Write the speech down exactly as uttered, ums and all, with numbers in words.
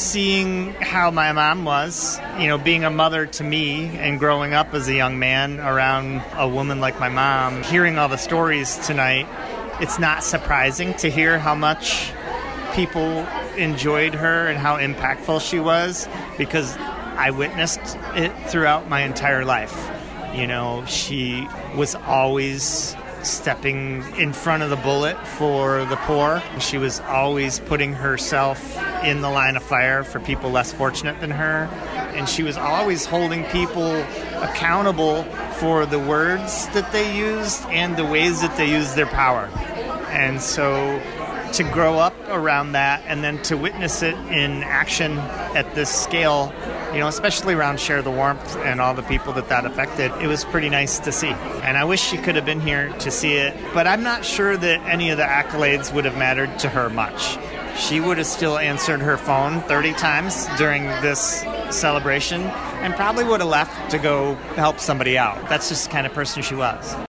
seeing how my mom was, you know, being a mother to me and growing up as a young man around a woman like my mom, hearing all the stories tonight, it's not surprising to hear how much people enjoyed her and how impactful she was, because I witnessed it throughout my entire life. You know, she was always stepping in front of the bullet for the poor. She was always putting herself in the line of fire for people less fortunate than her. And she was always holding people accountable for the words that they used and the ways that they used their power. And so to grow up around that and then to witness it in action at this scale, you know, especially around Share the Warmth and all the people that that affected, it was pretty nice to see. And I wish she could have been here to see it, but I'm not sure that any of the accolades would have mattered to her much. She would have still answered her phone thirty times during this celebration and probably would have left to go help somebody out. That's just the kind of person she was.